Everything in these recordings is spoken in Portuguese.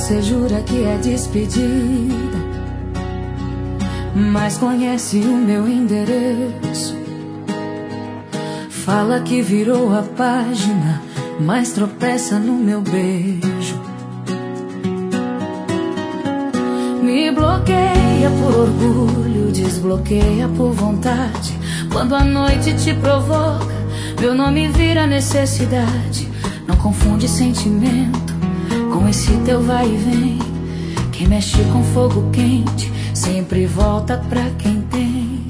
Você jura que é despedida, mas conhece o meu endereço. Fala que virou a página, mas tropeça no meu beijo. Me bloqueia por orgulho, desbloqueia por vontade. Quando a noite te provoca, meu nome vira necessidade. Não confunde sentimento com esse teu vai e vem. Quem mexe com fogo quente sempre volta pra quem tem.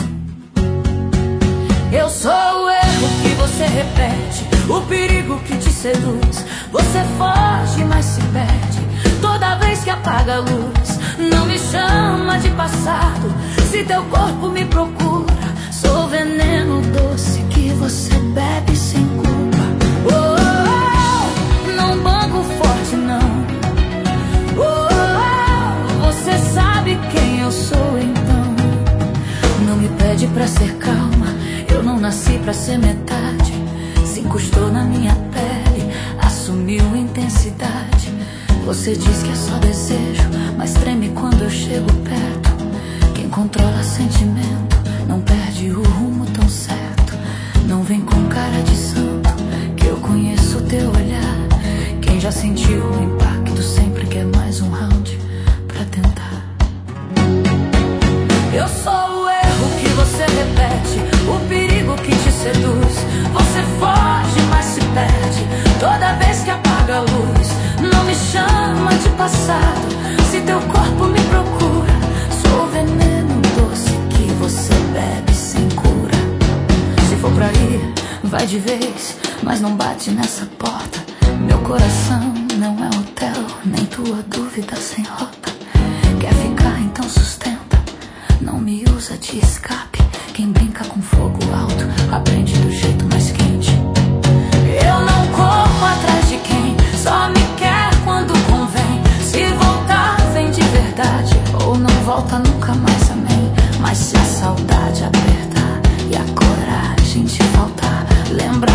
Eu sou o erro que você repete, o perigo que te seduz. Você foge, mas se perde toda vez que apaga a luz. Não me chama de passado, se teu corpo me procura. Sou veneno doce que você bebe sem culpa. Oh, oh, oh, não banco forte não. Oh, oh, oh, você sabe quem eu sou então. Não me pede pra ser calma, eu não nasci pra ser metade. Se encostou na minha pele, assumiu intensidade. Você diz que é só desejo, mas treme quando eu chego perto. Quem controla sentimento não perde o rumo tão certo. Não vem com cara de santo, que eu conheço o teu olhar. Quem já sentiu o impacto sempre quer mais um round pra tentar. Eu sou o erro que você repete, o perigo que te seduz. Você foge, mas se perde toda vez que apaga a luz. Não me chama de passado, se teu corpo me procura. Sou veneno doce que você bebe sem cura. Se for pra ir, vai de vez, mas não bate nessa porta. Meu coração não é hotel, nem tua dúvida sem rota. Quer ficar, então sustenta, não me usa de escape. Quem brinca com fogo alto aprende do jeito mais quente. Eu não corro atrás de quem só me quer quando convém. Se voltar, vem de verdade, ou não volta nunca mais, amém. Mas se a saudade apertar e a coragem te faltar, lembra